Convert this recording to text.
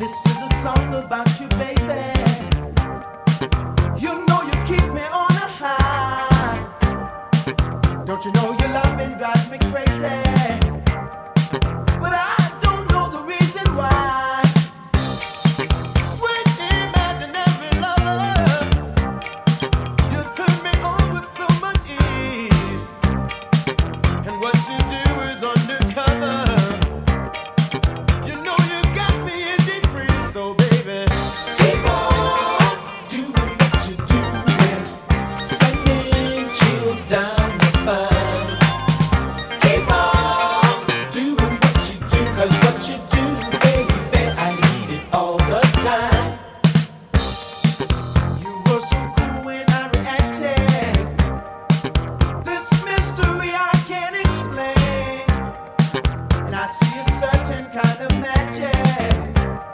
This is a song about you, baby. You know you keep me on a high. Don't you know your loving drives me crazy?